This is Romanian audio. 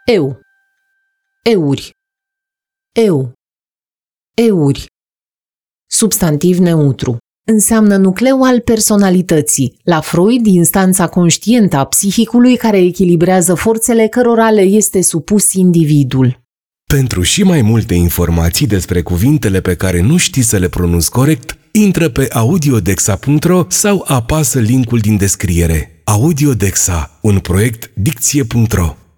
Eu. Euri. Eu. Euri. Substantiv neutru. Înseamnă nucleu al personalității. La Freud, instanța conștientă a psihicului care echilibrează forțele cărora le este supus individul. Pentru și mai multe informații despre cuvintele pe care nu știi să le pronunți corect, intră pe audiodexa.ro sau apasă linkul din descriere. Audiodexa, un proiect Dicție.ro.